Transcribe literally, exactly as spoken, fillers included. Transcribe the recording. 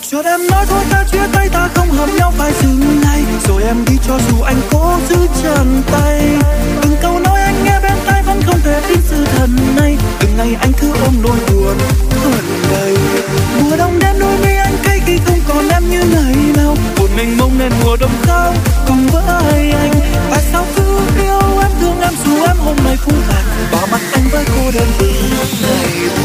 Chợt em nói thôi ta chia tay, ta không hợp nhau phải dừng lại. Rồi em đi cho dù anh cố giữ chặt tay. Từng câu nói anh nghe bên tai vẫn không thể tin sự thật này. Từng ngày anh cứ ôm nỗi buồn hờn đầy. Mùa đông đêm đôi mi anh cay khi không còn em như ngày nào. Buồn mênh mông nên mùa đông khóc cùng với anh. Tại sao cứ yêu em thương em dù em hôm nay phũ phàng. Bỏ mặt anh với cô đơn vì ngày